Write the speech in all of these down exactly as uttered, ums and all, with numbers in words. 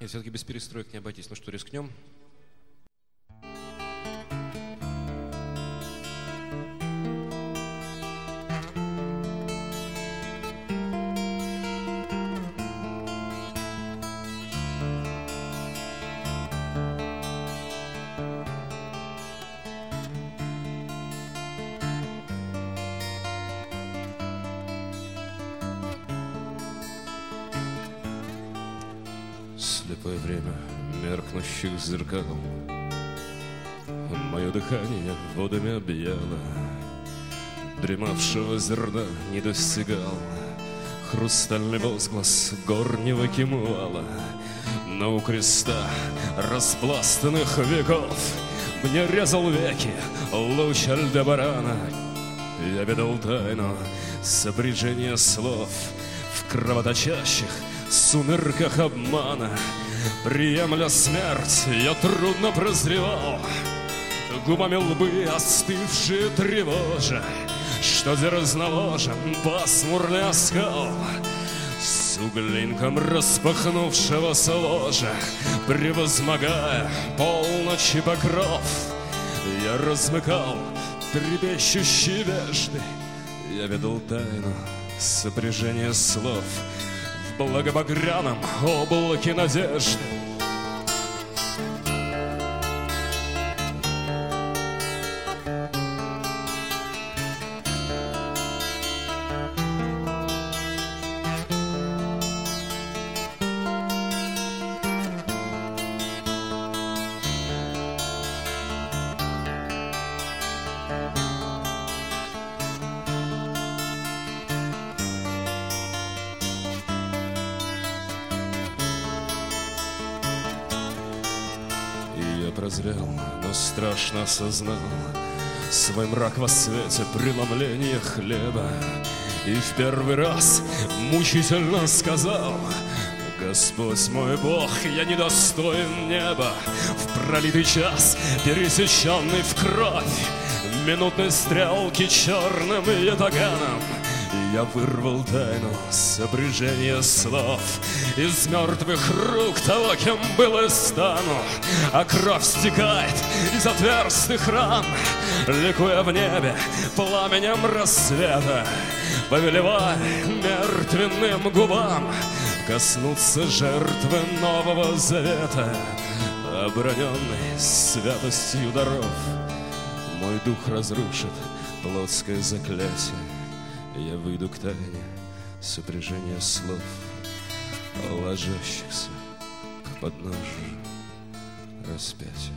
И все-таки без перестроек не обойтись. Ну что, рискнем? Слепое время меркнущих зеркал, мое дыхание водами объяло, дремавшего зерна не достигал хрустальный возглас горнего кимвала. Но у креста распластанных веков мне резал веки луч Альдебарана. Я видел тайну сопряжения слов в кровоточащих сумерках обмана. Приемля смерть, я трудно прозревал, губами лбы остывшие тревожа, что дерзновожен пасмурный оскал. С углинком распахнувшегося ложа, превозмогая полночи покров, я размыкал трепещущие вежды. Я ведал тайну сопряжения слов в благобагряном облаке надежды. Прозрел, но страшно осознал свой мрак во свете преломления хлеба. И в первый раз мучительно сказал: Господь мой Бог, я недостоин неба. В пролитый час, пересеченный в кровь минутной стрелки черным ятаганом, я вырвал тайну сопряжения слов из мертвых рук того, кем был и стану. А кровь стекает из отверстых ран, ликуя в небе пламенем рассвета, повелевая мертвенным губам коснуться жертвы Нового Завета. Обороненный святостью даров, мой дух разрушит плотское заклятие. Я выйду к тайне сопряжения слов, ложащихся к подножию распятия.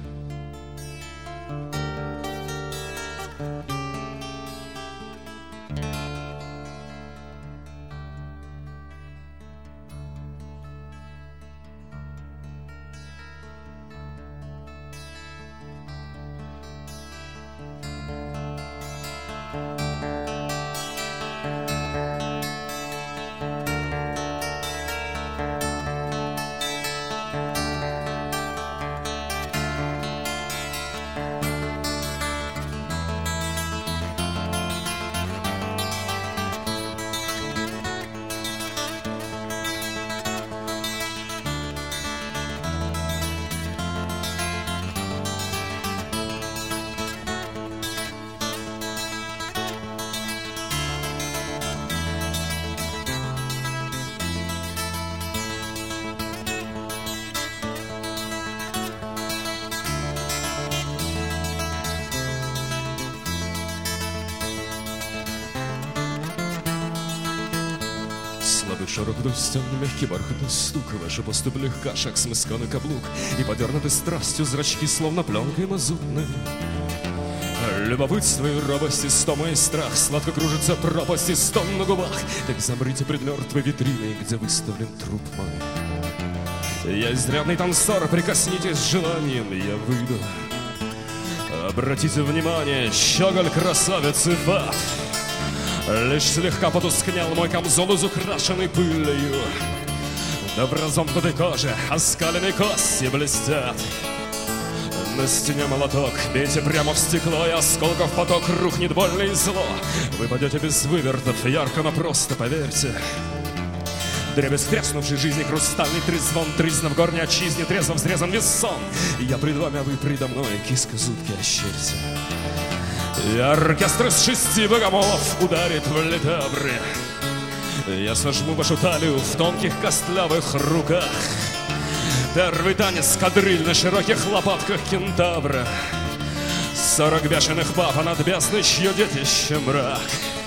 Слабый шорох вдоль стен, мягкий бархатный стук, ваши поступь легка, шаг смысканный каблук, и подернуты страстью зрачки, словно пленкой мазутной. Любопытство и робость, истома и страх, сладко кружится пропасть и стон на губах. Так замрите пред мертвой витриной, где выставлен труп мой. Я изрядный танцор, прикоснитесь с желанием, я выйду. Обратите внимание, щеголь красавицы фат. Лишь слегка потускнел мой камзол, изукрашенный пылью. Да в разомкнутой коже оскаленные кости блестят. На стене молоток, бейте прямо в стекло, и осколков поток рухнет больно и зло. Вы пойдете без вывертов, ярко, но просто поверьте. дребезг треснувшей жизни, хрустальный трезвон, тризна в горней отчизне, трезво взрезан весь сон. Я пред вами, а вы предо мной, киска зубки ощерьте. И оркестр из шести богомолов ударит в литавры. Я сожму вашу талию в тонких костлявых руках. Первый танец кадриль на широких лопатках кентавра. Сорок бешеных баб, а над бездной чье детище мрак.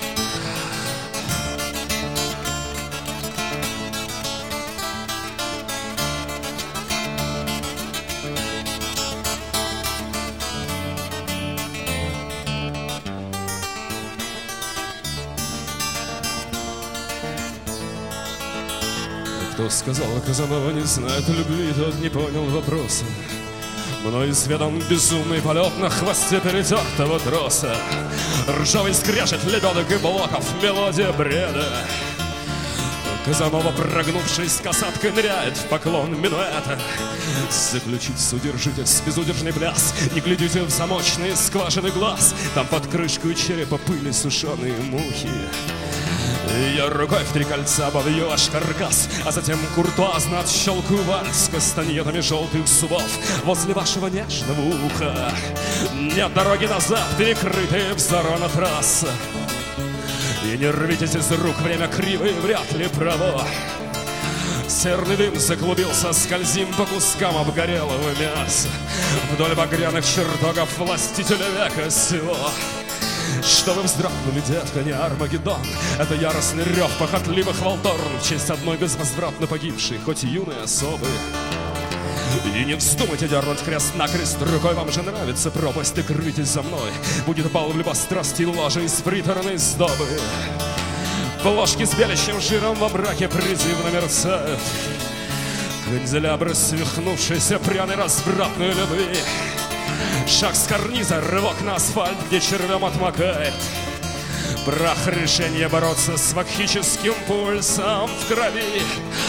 Кто сказал, Казанова не знает любви, тот не понял вопроса. Мной изведан безумный полет на хвосте перетертого троса. Ржавый скрежет лебедок и блоков, мелодия бреда. Казанова, прогнувшись касаткой, ныряет в поклон минуэта. Заключить судержитель безудержный пляс. Не глядите в замочные скважины глаз. Там под крышкой черепа пыли сушеные мухи. Я рукой в три кольца обовью ваш каркас, а затем куртуазно отщелкаю вальс кастаньетами желтых зубов возле вашего нежного уха. Нет дороги назад, перекрытая взорвана трасса. И не рвитесь из рук, время криво и вряд ли право. Серный дым заклубился, скользим по кускам обгорелого мяса вдоль багряных чертогов властителя века сего. Что вы вздрогнули, детка, не Армагеддон. Это яростный рев похотливых волторн в честь одной безвозвратно погибшей, хоть юной особы. И не вздумайте дернуть крест-накрест рукой, вам же нравится пропасть, и крытесь за мной. Будет бал в любострастии, ложа из приторной сдобы. Плошки с белящим жиром во браке призывно мерцают. Канделябры свихнувшейся пряной развратной любви. Шаг с карниза, рывок на асфальт, где червем отмокает. Прах решения бороться с вакхическим пульсом в крови.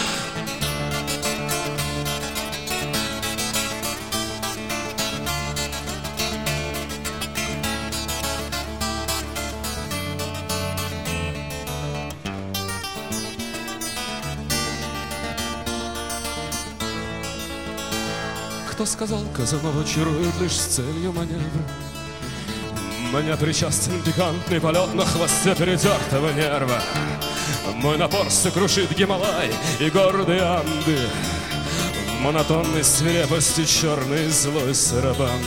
Кто сказал, Казанова чарует лишь с целью маневра? Мне причастен пикантный полет на хвосте перетертого нерва. Мой напор сокрушит Гималай и гордые Анды. В монотонной свирепости черный злой сарабанд.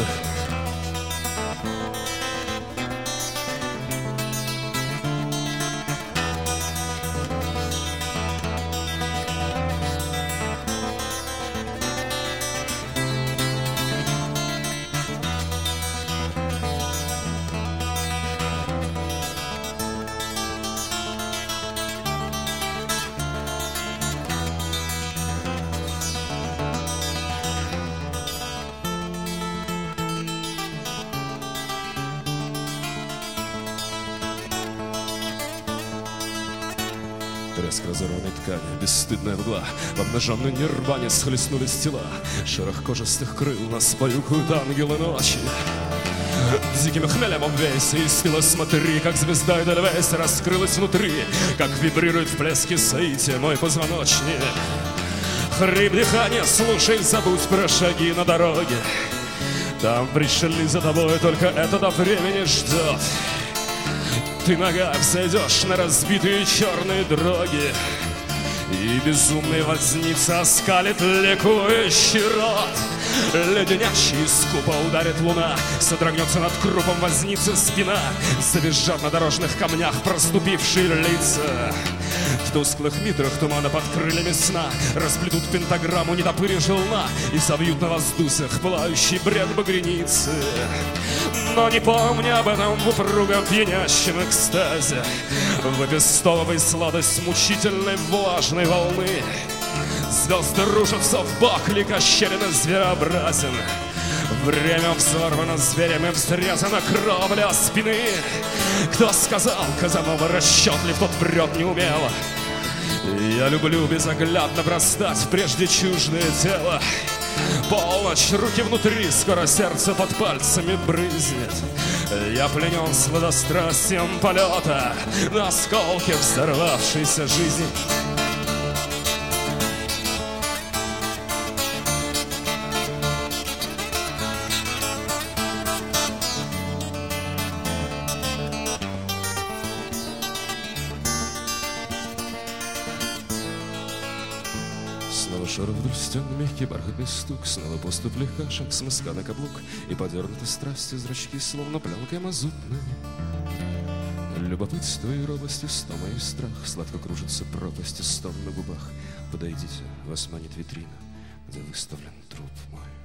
Треск разорванной ткани, бесстыдная мгла. В обнаженной нирване схлестнулись тела. Шорох кожистых крыл нас баюкают ангелы ночи. Диким хмелем обвейся и спила, смотри, как звезда Эдельвейс раскрылась внутри, как вибрирует в плеске Саити мой позвоночник. Хрип дыхания, слушай, забудь про шаги на дороге. Там пришли за тобой, только это до времени ждет. Ты ногах зайдешь на разбитые черные дороги, и безумный возница оскалит ликующий рот. Леденящий скупо ударит луна, содрогнется над крупом возницы спина. Завизжат на дорожных камнях проступившие лица. В тусклых митрах тумана под крыльями сна расплетут пентаграмму недопыри желна и совьют на воздусах пылающий бред багряницы. Но не помни об этом в упругом пьянящем экстазе, выпестовывай сладость мучительной влажной волны. Звезды рушатся в бок, лик ощеренно зверообразен. Время взорвано зверем и взрезано кровля спины. Кто сказал, Казанова расчетлив, тот врет неумело. Я люблю безоглядно бросать в прежде чуждое тело. Полночь, руки внутри, скоро сердце под пальцами брызнет. Я пленен сладострастием полета на осколке взорвавшейся жизни. Снова шорох вдоль стен, мягкий бархатный стук, снова поступ легка, шаг с мыска на каблук, и подернуты страстью зрачки, словно пленкой мазутной. Любопытство и робость, и стома и страх, сладко кружится пропасть, и стон на губах. Подойдите, вас манит витрина, где выставлен труп мой.